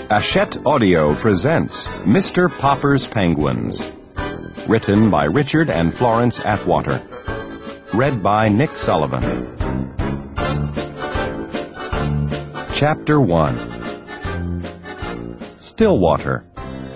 Hachette Audio presents Mr. Popper's Penguins. Written by Richard and Florence Atwater. Read by Nick Sullivan. Chapter 1. Stillwater.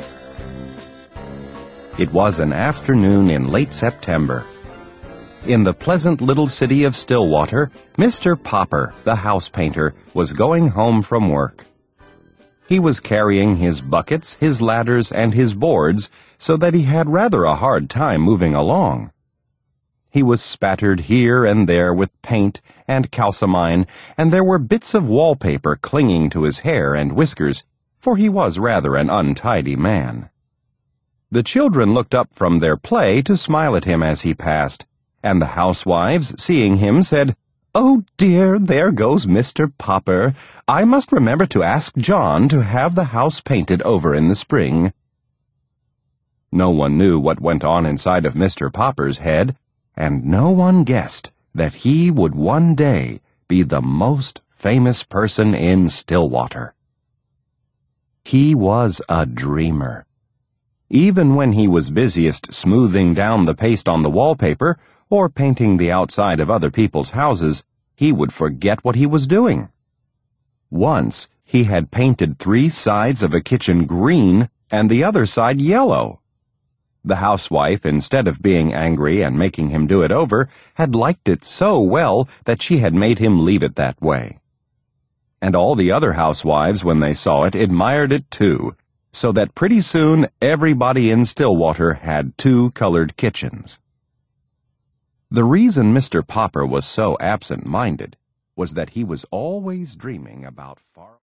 It was an afternoon in late September. In the pleasant little city of Stillwater, Mr. Popper, the house painter, was going home from work. He was carrying his buckets, his ladders, and his boards, so that he had rather a hard time moving along. He was spattered here and there with paint and calcimine, and there were bits of wallpaper clinging to his hair and whiskers, for he was rather an untidy man. The children looked up from their play to smile at him as he passed, and the housewives, seeing him, said, "Oh dear, there goes Mr. Popper. I must remember to ask John to have the house painted over in the spring." No one knew what went on inside of Mr. Popper's head, and no one guessed that he would one day be the most famous person in Stillwater. He was a dreamer. Even when he was busiest smoothing down the paste on the wallpaper or painting the outside of other people's houses, he would forget what he was doing. Once, he had painted 3 sides of a kitchen green and the other side yellow. The housewife, instead of being angry and making him do it over, had liked it so well that she had made him leave it that way. And all the other housewives, when they saw it, admired it too, so that pretty soon everybody in Stillwater had 2 colored kitchens. The reason Mr. Popper was so absent-minded was that he was always dreaming about far